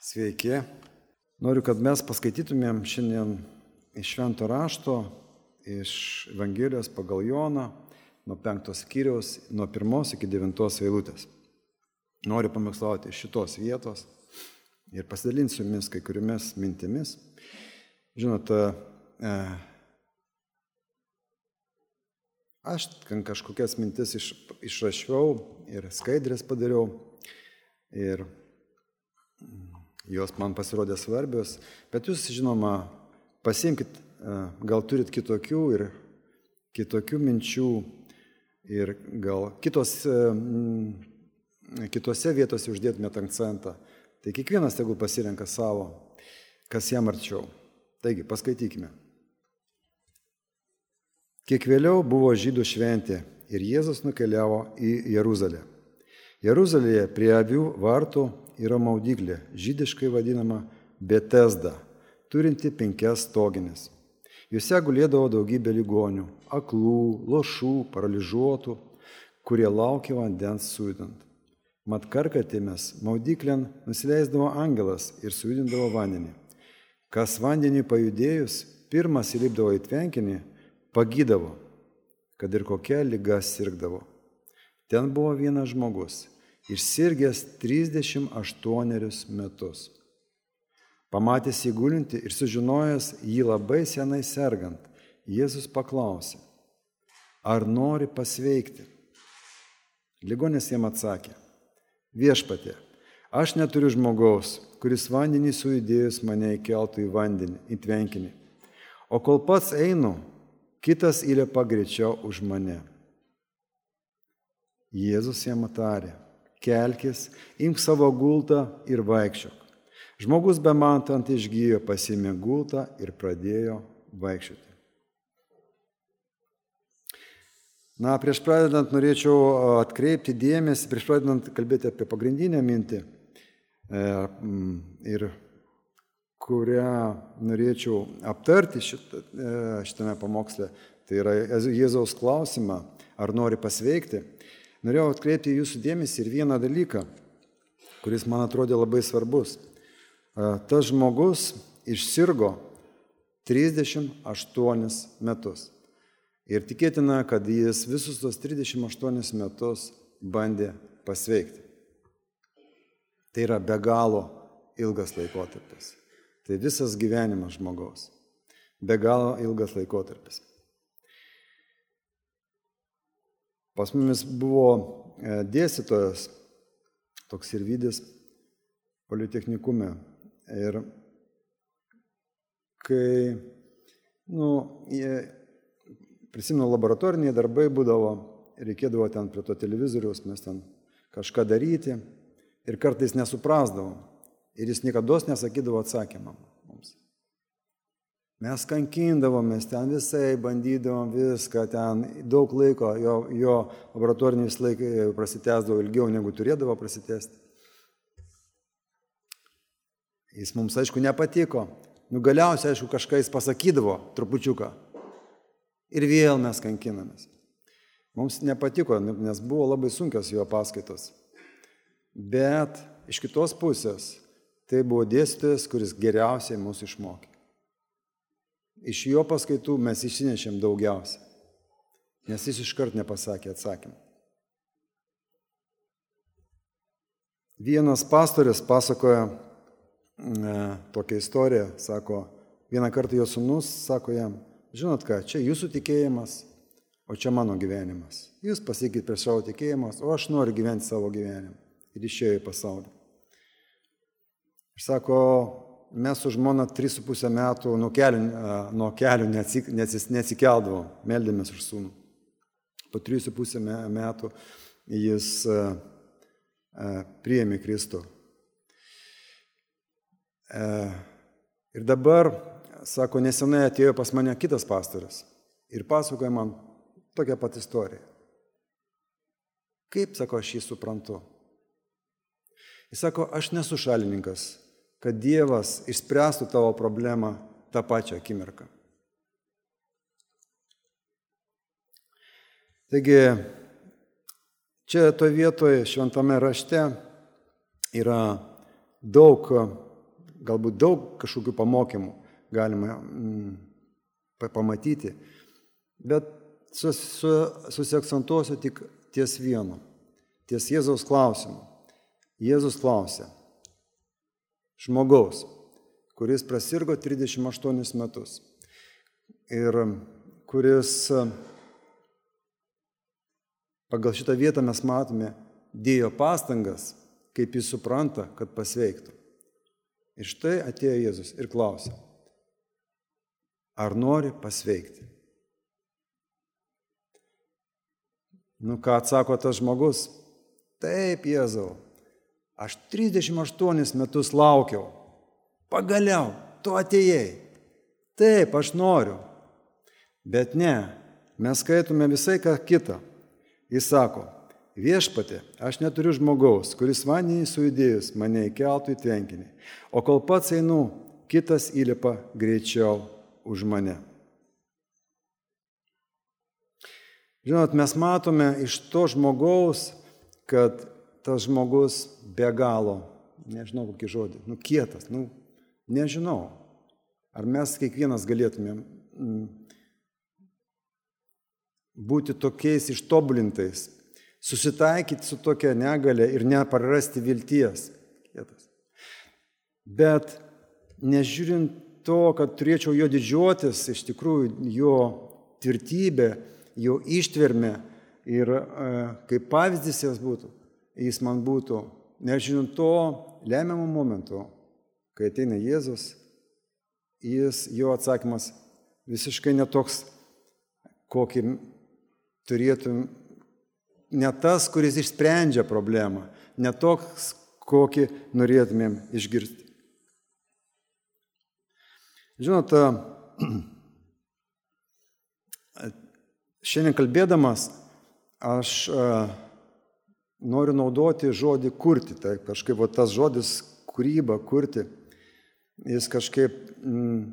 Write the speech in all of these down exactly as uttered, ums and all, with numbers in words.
Sveiki. Noriu, kad mes paskaitytumėm šiandien iš Švento rašto, iš Evangelijos pagal Joną, nuo penktos skyriaus, nuo pirmos iki devintos eilutės. Noriu pamokslauti iš šitos vietos ir pasidalinsiu jumis kai kuriomis mintimis. Žinot, e, aš kažkokias mintis iš, išrašiau ir skaidrės padariau ir jos man pasirodė svarbios, bet jūs, žinoma, pasiimkit, gal turit kitokių ir kitokių minčių ir gal kitos, kitose vietose uždėtumėt akcentą. Tai kiekvienas tegul pasirenka savo, kas jam arčiau. Taigi, paskaitykime. Kiek vėliau buvo žydų šventė ir Jėzus nukeliavo į Jeruzalę. Jeruzalėje prie avių vartų yra maudyklė, žydiškai vadinama Betesda, turinti penkias stogines. Juose gulėdavo daugybė ligonių, aklų, lošų, paralyžiuotų, kurie laukė vandens sujudant. Mat karkatėmis maudyklėn nusileisdavo angelas ir sujudindavo vandenį. Kas vandeniui pajudėjus, pirmas įlipdavo į tvenkinį, pagydavo, kad ir kokia liga sirgdavo. Ten buvo vienas žmogus, išsirgęs trisdešimt aštuonerius metus. Pamatęs jį gulinti ir sužinojęs jį labai senai sergant, Jėzus paklausė, ar nori pasveikti? Ligonis jam atsakė, viešpatie, aš neturiu žmogaus, kuris vandenį sujudėjus mane įkeltų į vandenį, į tvenkinį. O kol pats einu, kitas įlipa greičiau už mane. Jėzus jam tarė, kelkis, imk savo gultą ir vaikščiok. Žmogus bematant išgijo, pasiėmė gultą ir pradėjo vaikščioti. Na, prieš pradedant norėčiau atkreipti dėmesį, prieš pradedant kalbėti apie pagrindinę mintį, ir kurią norėčiau aptarti šitame pamoksle, tai yra Jėzaus klausimą, ar nori pasveikti. Norėjau atkreipti jūsų dėmesį ir vieną dalyką, kuris man atrodė labai svarbus. Tas žmogus išsirgo trisdešimt aštuonis metus. Ir tikėtina, kad jis visus tos trisdešimt aštuonis metus bandė pasveikti. Tai yra be galo ilgas laikotarpis. Tai visas gyvenimas žmogaus. Be galo ilgas laikotarpis. Pas mumis buvo dėstytojas, toks Sirvydis, politechnikume. Ir kai, nu, prisimenu, laboratoriniai darbai būdavo, reikėdavo ten prie to televizoriaus, mes ten kažką daryti ir kartais nesuprasdavom. Ir jis niekados nesakydavo atsakymą mums. Mes kankindavomės ten visai, bandydavom viską ten, daug laiko, jo, jo laboratoriniais laikai prasitęsdavo ilgiau negu turėdavo prasitęsti. Jis mums, aišku, nepatiko. Nu, galiausiai, aišku, kažką jis pasakydavo, trupučiuką. Ir vėl mes kankinamės. Mums nepatiko, nes buvo labai sunkios jo paskaitos. Bet iš kitos pusės, tai buvo dėstytojas, kuris geriausiai mūsų išmokė. Iš jo paskaitų mes išsinešėm daugiausia, nes jis iškart nepasakė atsakymą. Vienas pastorius pasakoja e, tokią istoriją, sako, vieną kartą jo sūnus sako jam, žinot ką, čia jūsų tikėjimas, o čia mano gyvenimas. Jūs pasakykit prieš savo tikėjimas, o aš noriu gyventi savo gyvenimą. Ir išėjo į pasaulį. Ir sako, mes su žmona tris su pusę metų nuo kelių, nuo kelių neatsikeldavom, meldėmės už sūnų. Po tris su pusę metų jis priėmė Kristų. Ir dabar, sako, nesenai atėjo pas mane kitas pastorius ir pasakoja man tokią pat istoriją. Kaip, sako, aš jį suprantu? Jis sako, aš nesu šalininkas, kad Dievas išspręstų tavo problemą tą pačią akimirką. Taigi, čia toje vietoje šventame rašte yra daug galbūt daug kažkokių pamokymų galima mm, pamatyti, bet sus, su, susiakcentuosiu tik ties vienu, ties Jėzaus klausimu. Jėzus klausė žmogaus, kuris prasirgo trisdešimt aštuonis metus ir kuris pagal šitą vietą mes matome, dėjo pastangas, kaip jis supranta, kad pasveiktų. Ir štai atėjo Jėzus ir klausė, ar nori pasveikti? Nu, ką atsako tas žmogus? Taip, Jėzau, aš trisdešimt aštuonis metus laukiau. Pagaliau, tu atėjai. Taip, aš noriu. Bet ne, mes skaitome visai ką kitą. Jis sako, viešpatie, aš neturiu žmogaus, kuris vandenį sujudėjus mane įkeltų į tvenkinį, o kol pats einu, kitas įlipa greičiau už mane. Žinot, mes matome iš to žmogaus, kad tas žmogus be galo, nežinau kokį žodį, nu kietas, nu nežinau, ar mes kiekvienas galėtumėm mm, būti tokiais ištobulintais, susitaikyti su tokia negalia ir neprarasti vilties. Kietas. Bet nežiūrint to, kad turėčiau jo didžiuotis, iš tikrųjų jo tvirtybė, jo ištvermė ir e, kaip pavyzdys jis būtų, jis man būtų, nežiūrint to lemiamų momentų, kai ateina Jėzus, jis, jo atsakymas visiškai netoks, kokį turėtum, ne tas, kuris išsprendžia problemą, ne toks, kokį norėtumėm išgirsti. Žinot, šiandien kalbėdamas, aš noriu naudoti žodį kurti. Tai kažkaip va, tas žodis kūryba, kurti, jis kažkaip, mm,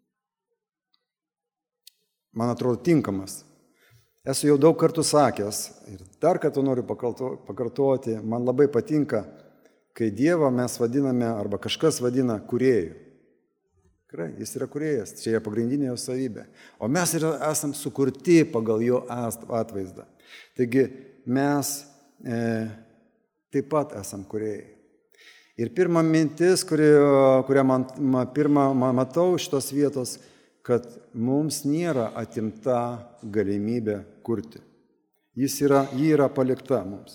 man atrodo, tinkamas. Esu jau daug kartų sakęs ir dar kartą noriu pakartoti, man labai patinka, kai Dievą mes vadiname arba kažkas vadina kūrėju. Tikrai, jis yra kūrėjas, čia yra pagrindinė jo savybė. O mes yra, esam sukurti pagal jo atvaizdą. Taigi mes e, taip pat esam kūrėjai. Ir pirma mintis, kuri, kurią man, man, pirmą man matau šitos vietos, kad mums nėra atimta galimybė kurti. Jis yra, ji yra palikta mums.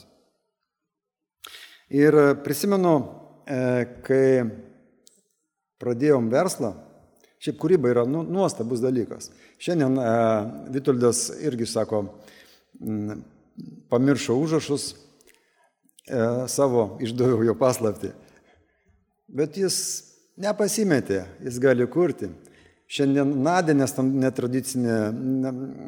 Ir prisimenu, kai pradėjom verslą, šiaip kūryba yra nu, nuostabus dalykas. Šiandien e, Vitoldas irgi sako, m, pamiršo užrašus e, savo, išdaviau jo paslaptį. Bet jis nepasimetė, jis gali kurti. Šiandien Nadė netradicinė, ne,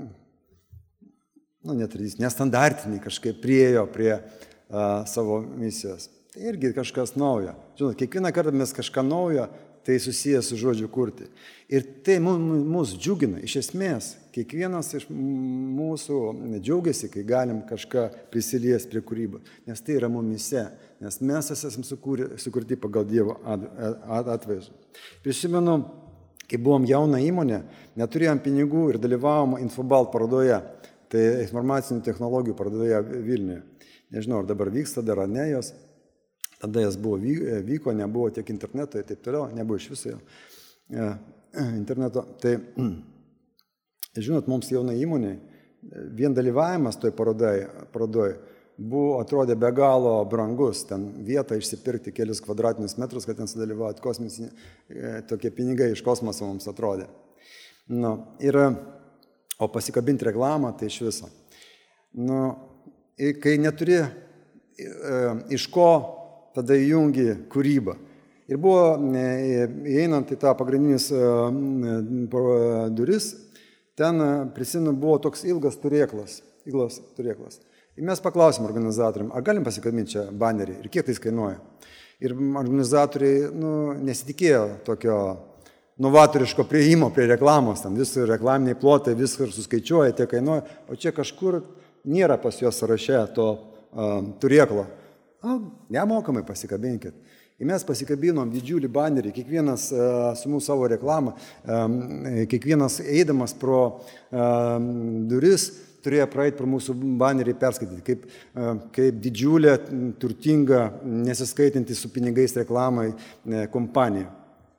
nu, netradicinė, nestandartinė kažkaip priejo prie a, savo misijos. Tai irgi kažkas naujo. Žinot, kiekvieną kartą mes kažką naujo, tai susijęs su žodžiu kurti. Ir tai mus džiugina. Iš esmės, kiekvienas iš mūsų džiaugiasi, kai galim kažką prisiliesti prie kūrybos. Nes tai yra mumise. Nes mes esame sukurti pagal Dievo atvaizdą. Prisimenu, kai buvom jauna įmonė, neturėjom pinigų ir dalyvavom Infobalt parodoje, tai informacinių technologijų parodoje Vilniuje. Nežinau, ar dabar vyksta, dar ar ne jos. Tada jas buvo, vyko, nebuvo tiek interneto ir taip toliau, nebuvo iš viso interneto. Tai, žinot, mums jauna įmonė, vien dalyvavimas toj parodoj, parodoj buvo, atrodė be galo brangus. Ten vietą išsipirkti kelius kvadratinius metrus, kad ten sudalyvauti kosminiai, tokie pinigai iš kosmoso mums atrodė. Nu, ir, o pasikabinti reklamą, tai iš viso. Nu, kai neturi iš ko, tada įjungi kūrybą. Ir buvo, įeinant į tą pagrindinis duris, ten, prisimenu, buvo toks ilgas turėklas. Ilgas turėklas. Ir mes paklausėm organizatoriam, ar galim pasikabinti čia banerį ir kiek tai kainuoja. Ir organizatoriai nu, nesitikėjo tokio novatoriško prieimo prie reklamos, tam visi reklaminiai plotai, viską suskaičiuoja, tiek kainuoja, o čia kažkur nėra pas juos sąraše to um, turėklo. O, nemokamai pasikabinkit. Ir mes pasikabinom didžiulį banerį, kiekvienas su mūsų savo reklamą, kiekvienas eidamas pro duris turėjo praeiti pro mūsų banerį perskaityti, kaip, kaip didžiulė, turtinga, nesiskaitinti su pinigais reklamai kompanija.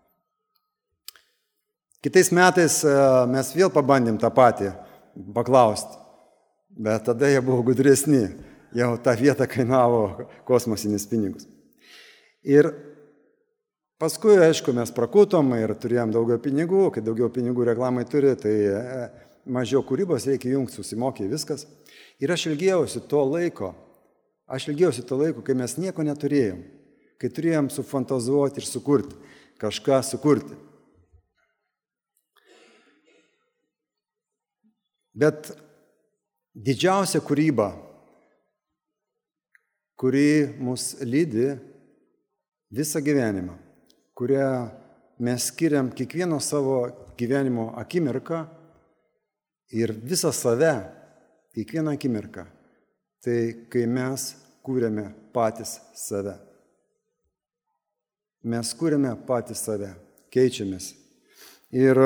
Kitais metais mes vėl pabandėm tą patį paklausti, bet tada jie buvo gudresni, jau tą vietą kainavo kosmosinius pinigus. Ir paskui, aišku, mes prakutom ir turėjom daugiau pinigų, kai daugiau pinigų reklamai turi, tai mažiau kūrybos reikia jungti, susimokė viskas. Ir aš ilgėjausi to laiko, aš ilgėjausi to laiko, kai mes nieko neturėjom, kai turėjom sufantazuoti ir sukurti, kažką sukurti. Bet didžiausia kūryba, kuri mus lydi visą gyvenimą, kurią mes skiriam kiekvieno savo gyvenimo akimirką ir visą save, kiekvieną akimirką, tai kai mes kūrėme patys save. Mes kūrėme patys save, keičiamės. Ir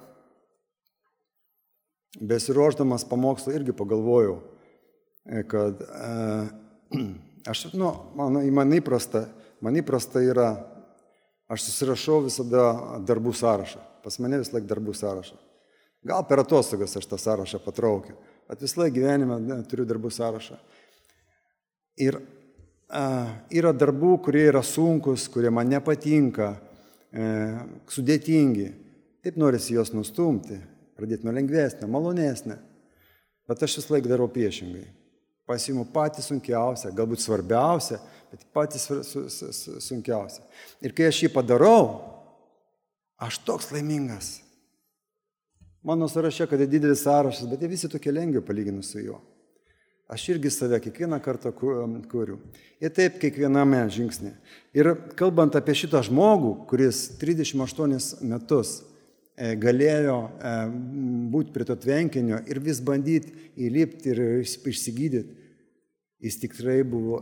besiruošdamas pamokslą irgi pagalvojau, kad e, aš, nu, man, man įprasta, man įprasta yra, aš susirašau visada darbų sąrašą. Pas mane vis laik darbų sąrašą. Gal per atostogas aš tą sąrašą patraukiu, bet vis laik gyvenime ne, turiu darbų sąrašą. Ir a, yra darbų, kurie yra sunkus, kurie man nepatinka, e, sudėtingi. Taip norisi juos nustumti, pradėti nuo lengvesnio, malonesnio. Bet aš vis laik darau priešingai. Pasiimu patį sunkiausią, galbūt svarbiausią, bet patį sunkiausią. Ir kai aš jį padarau, aš toks laimingas. Mano sąraše, kad didelis sąrašas, bet jie visi tokie lengvi palyginus su juo. Aš irgi save kiekvieną kartą kuriu. Ir taip kiekviename žingsnė. Ir kalbant apie šitą žmogų, kuris trisdešimt aštuonis metus galėjo būti prie to tvenkinio ir vis bandyti įlipti ir išsigydyti, jis tikrai buvo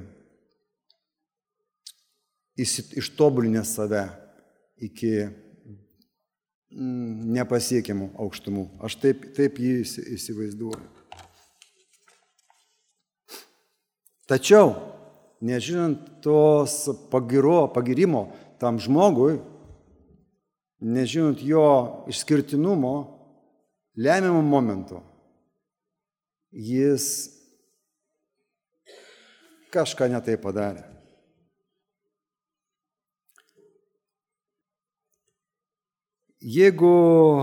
ištobulinęs save iki nepasiekiamų aukštumų. Aš taip, taip jį įsivaizduoju. Tačiau, nežinant tos pagiro, pagirimo tam žmogui, nežinant jo išskirtinumo, lemiamų momentų, jis kažką netai padarė. Jeigu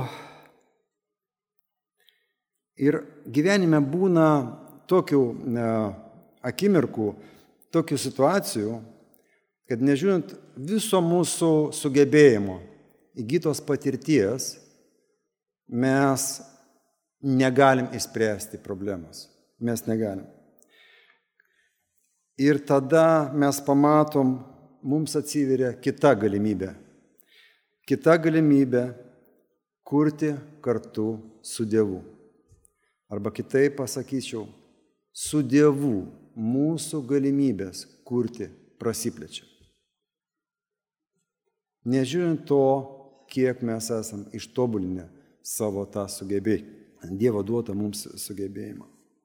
ir gyvenime būna tokių ne, akimirkų, tokių situacijų, kad nežiūrint viso mūsų sugebėjimo, įgytos patirties, mes negalim išspręsti problemos. Mes negalim. Ir tada mes pamatom, mums atsiveria kita galimybė. Kita galimybė kurti kartu su Dievu. Arba kitaip pasakyčiau, su Dievu mūsų galimybės kurti prasiplečia. Nežiūrint to, kiek mes esam ištobulinę savo tą sugebėjimą, Dievo duotą mums sugebėjimą.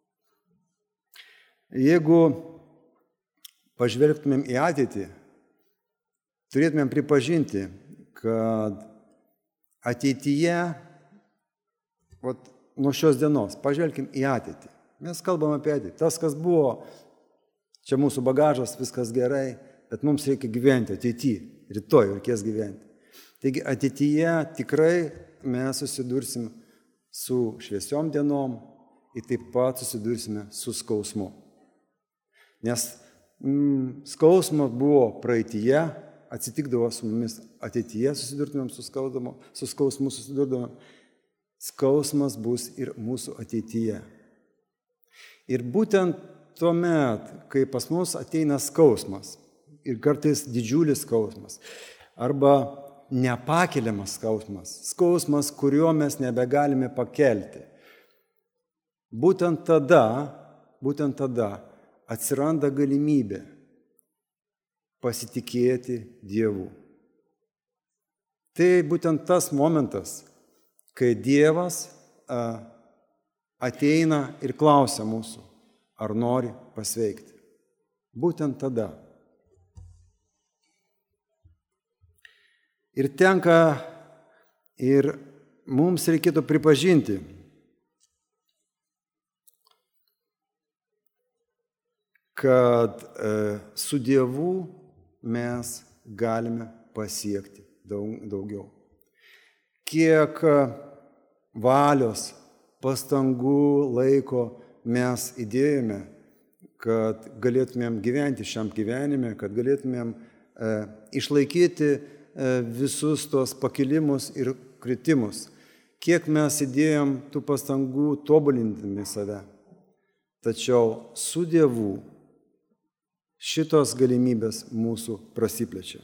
Jeigu pažvelgtumėm į ateitį, turėtumėm pripažinti, kad ateityje, vat, nuo šios dienos, pažvelkim į ateitį. Mes kalbam apie ateitį. Tas, kas buvo, čia mūsų bagažas, viskas gerai, bet mums reikia gyventi ateityje, rytoj reikės gyventi. Taigi ateityje tikrai mes susidursim su šviesiom dienom ir taip pat susidursime su skausmu. Nes mm, skausmas buvo praeityje, atsitikdavo su mumis ateityje, susidurtumėm su, skaudamu, su skausmu, susidurtumėm. Skausmas bus ir mūsų ateityje. Ir būtent tuomet, kai pas mus ateina skausmas, ir kartais didžiulis skausmas, arba nepakeliamas skausmas, skausmas, kurio mes nebegalime pakelti. Būtent tada, būtent tada atsiranda galimybė pasitikėti Dievu. Tai būtent tas momentas, kai Dievas ateina ir klausia mūsų, ar nori pasveikti. Būtent tada. Ir tenka, ir mums reikėtų pripažinti, kad su Dievu mes galime pasiekti daug, daugiau. Kiek valios, pastangų, laiko mes įdėjome, kad galėtumėm gyventi šiam gyvenime, kad galėtumėm e, išlaikyti e, visus tos pakilimus ir kritimus. Kiek mes įdėjom tų pastangų tobulindami save. Tačiau su Dievu šitos galimybės mūsų prasiplečia.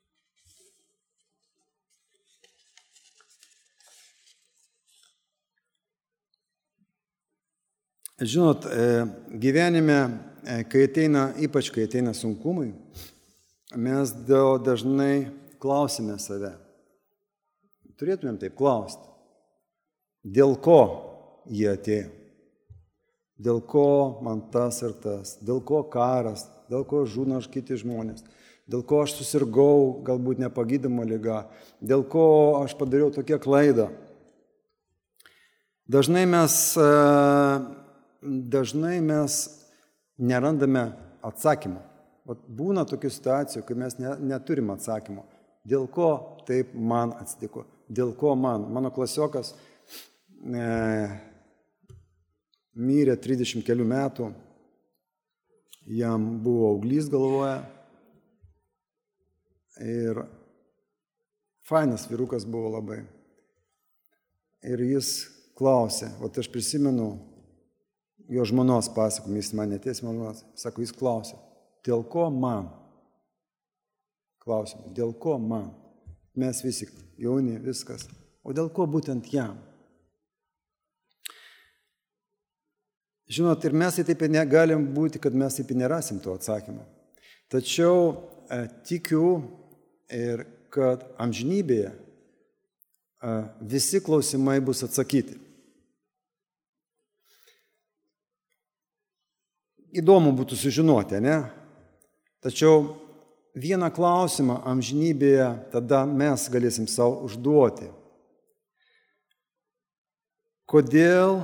Žinot, gyvenime, kai ateina, ypač kai ateina sunkumai, mes dažnai klausime save. Turėtumėm taip klausti. Dėl ko jie atėjo? Dėl ko man tas ir tas? Dėl ko karas? Dėl ko žūna kiti žmonės? Dėl ko aš susirgau, galbūt nepagydoma liga? Dėl ko aš padariau tokią klaidą? Dažnai mes... Dažnai mes nerandame atsakymą. Būna tokių situacijų, kai mes ne, neturim atsakymo. Dėl ko taip man atsitiko? Dėl ko man? Mano klasiokas e, mirė trisdešimt kelių metų, jam buvo auglys galvoje ir fainas vyrukas buvo labai. Ir jis klausė, o aš prisimenu, jo žmonos pasakom, jis man netės žmonos, sako, jis klausė, dėl ko man? Klausimai, dėl ko man? Mes visi jauni, viskas. O dėl ko būtent jam? Žinot, ir mes taip negalim būti, kad mes taip nerasim to atsakymą. Tačiau e, tikiu ir kad amžinybėje e, visi klausimai bus atsakyti. Įdomu būtų sužinoti, ne? Tačiau vieną klausimą amžinybėje tada mes galėsim savo užduoti. Kodėl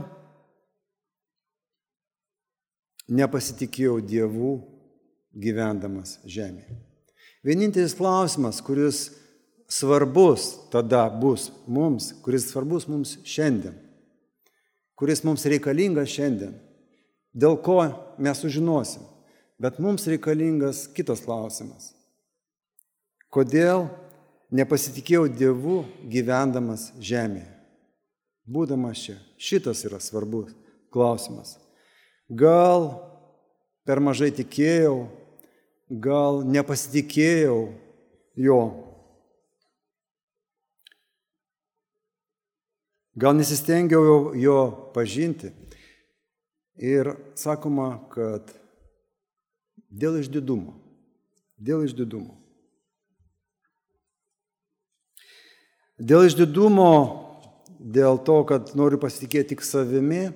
nepasitikėjau Dievu gyvendamas žemėje? Vienintelis klausimas, kuris svarbus tada bus mums, kuris svarbus mums šiandien, kuris mums reikalingas šiandien, dėl ko mes sužinosim. Bet mums reikalingas kitas klausimas. Kodėl nepasitikėjau Dievu gyvendamas žemėje? Būdamas čia. Šitas yra svarbus klausimas. Gal per mažai tikėjau, gal nepasitikėjau jo. Gal nesistengiau jo pažinti. Ir sakoma, kad dėl išdidumo, dėl išdidumo. Dėl išdidumo, dėl to, kad noriu pasitikėti tik savimi,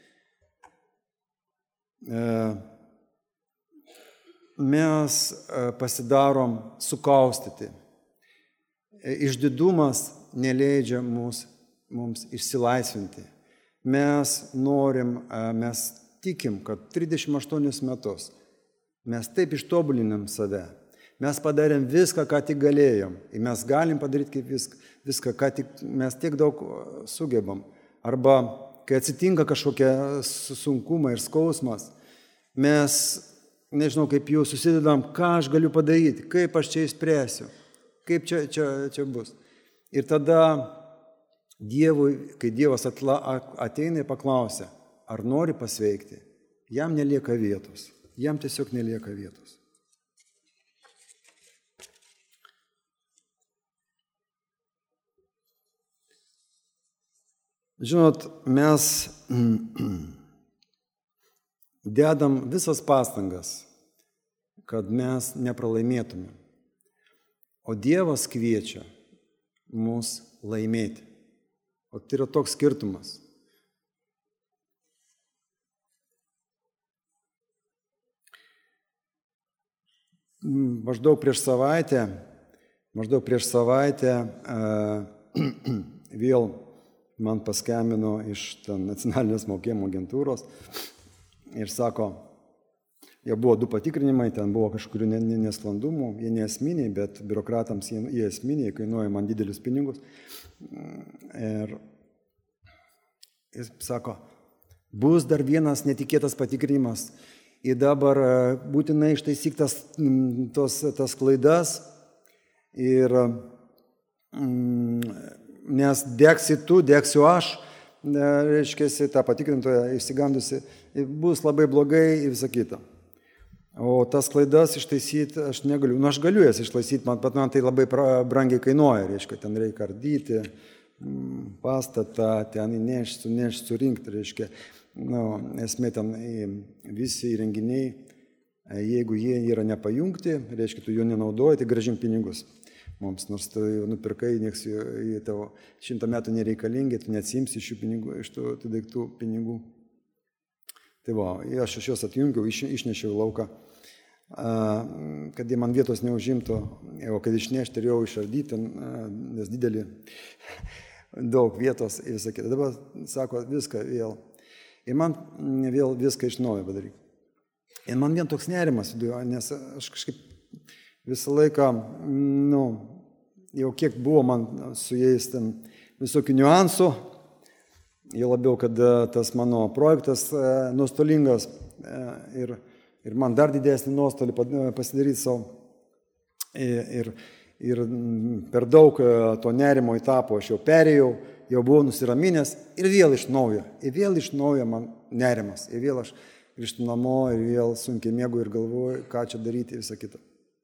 mes pasidarom sukaustyti. Išdidumas neleidžia mums, mums išsilaisvinti. Mes norim, mes tikim, kad trisdešimt aštuonis metus mes taip ištobulinam save. Mes padarėm viską, ką tik galėjom. Ir mes galim padaryti kaip viską, viską, ką tik mes tiek daug sugebam. Arba, kai atsitinka kažkokie sunkumai ir skausmas, mes, nežinau, kaip jau susidedam, ką aš galiu padaryti, kaip aš čia išspręsiu, kaip čia, čia, čia bus. Ir tada Dievui, kai Dievas atla, ateina ir paklausia, ar nori pasveikti, jam nelieka vietos. Jam tiesiog nelieka vietos. Žinot, mes dedam visas pastangas, kad mes nepralaimėtume. O Dievas kviečia mus laimėti. O tai yra toks skirtumas. Maždaug prieš savaitę, maždaug prieš savaitę vėl man paskambino iš nacionalinės mokėjimo agentūros ir sako, jie buvo du patikrinimai, ten buvo kažkurių nesklandumų, jie neesminiai, bet biurokratams jie esminiai, kainuoja man didelius pinigus. Ir jis sako, bus dar vienas netikėtas patikrinimas. Ir dabar būtinai ištaisyk tas, tos, tas klaidas, ir, nes degsi tu, degsiu aš, reiškia, tą patikrintoją išsigandusi, bus labai blogai ir visą kitą. O tas klaidas ištaisyti aš negaliu. Nu, aš galiu jas ištaisyti, man, bet man tai labai brangiai kainuoja, reiškia, ten reikia ardyti pastatą, ten įnešti, sunešti, surinkti, reiškia. Nu, esmė ten visi įrenginiai, jeigu jie yra nepajungti, reiškia, tu jų nenaudoji, tai grąžink pinigus mums, nors tu jau nupirkai, nieks jie tavo šimtą metų nereikalingi, tu neatsimsi iš šių pinigų, iš tų, tų daiktų pinigų. Tai va, aš iš jos atjungiau, iš, išnešiau lauką, kad jie man vietos neužimtų, o kad išnešti turėjau išardyti, nes didelį, daug vietos ir visą kitą. Dabar sako, viską vėl. Ir man vėl viską iš naujo padaryti. Ir man vien toks nerimas viduje, nes aš kažkaip visą laiką, nu, jau kiek buvo man su jais ten visokių niuansų, jau labiau, kad tas mano projektas nuostolingas ir, ir man dar didesnį nuostolį pasidaryti savo. Ir, ir per daug to nerimo įtapo aš jau perėjau, jau buvau nusiraminęs ir vėl iš naujo, ir vėl iš naujo man nerimas, ir vėl aš grįžtu namo, ir vėl sunkiai miegu ir galvoju, ką čia daryti ir visą kitą.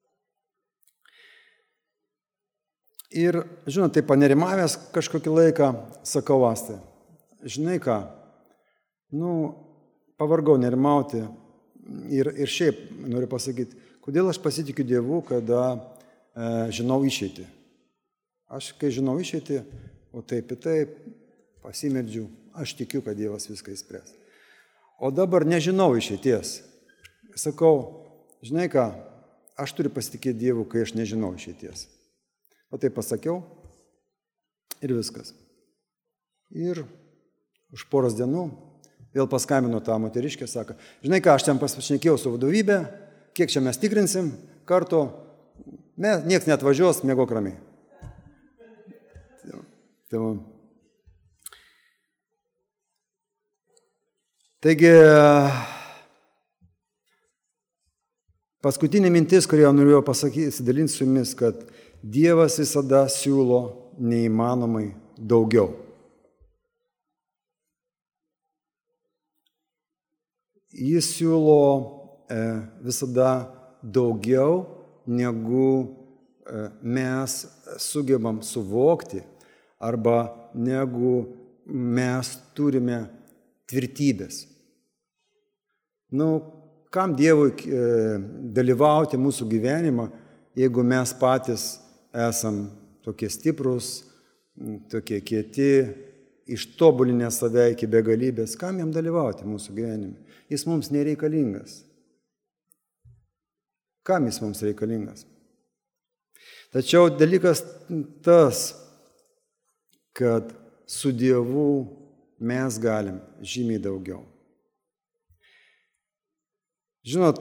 Ir, žinot, tai panerimavęs kažkokį laiką, sakau Astai, žinai ką, nu, pavargau nerimauti ir, ir šiaip noriu pasakyti, kodėl aš pasitikiu Dievu, kada e, žinau išeitį. Aš, kai žinau išeitį, o taip ir taip, pasimeldžiu, aš tikiu, kad Dievas viską įspręs. O dabar nežinau išeities. Sakau, žinai ką, aš turiu pasitikėti Dievu, kai aš nežinau išeities. O tai pasakiau ir viskas. Ir už poros dienų vėl paskambino tą moteriškę, sako, žinai ką, aš ten pasišnekėjau su vadovybė, kiek čia mes tikrinsim, kartu, ne, nieks neatvažiuos, miegok ramiai. Taigi, paskutinė mintis, kurią norėjau pasakyti, dalinti su jumis, kad Dievas visada siūlo neįmanomai daugiau. Jis siūlo e, visada daugiau, negu e, mes sugebam suvokti, arba negu mes turime tvirtybės. Nu, kam Dievui e, dalyvauti mūsų gyvenimą, jeigu mes patys esam tokie stiprus, tokie kieti, ištobulinę save iki begalybės, kam jam dalyvauti mūsų gyvenime? Jis mums nereikalingas. Kam jis mums reikalingas? Tačiau dalykas tas, kad su Dievu mes galim žymiai daugiau. Žinot,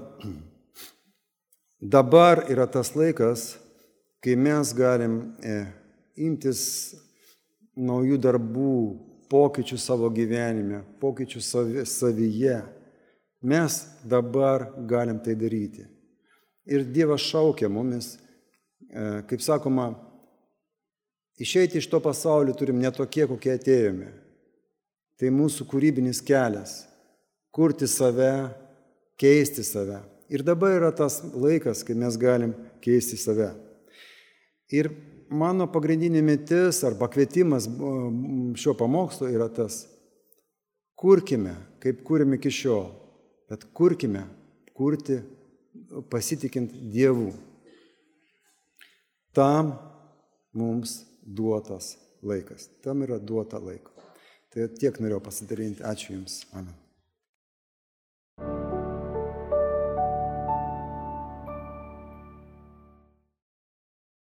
dabar yra tas laikas, kai mes galim imtis naujų darbų, pokyčių savo gyvenime, pokyčių savyje. Mes dabar galim tai daryti. Ir Dievas šaukia mumis, kaip sakoma, išeiti iš to pasaulio turim ne tokie, kokie atėjome. Tai mūsų kūrybinis kelias – kurti save, keisti save. Ir dabar yra tas laikas, kai mes galim keisti save. Ir mano pagrindinė mintis arba kvietimas šio pamokslo yra tas – kurkime, kaip kūrėme iki šiol, bet kurkime, kurti pasitikint Dievu. Tam mums duotas laikas. Tam yra duota laiko. Tai tiek norėjau pasidalinti. Ačiū Jums. Amen.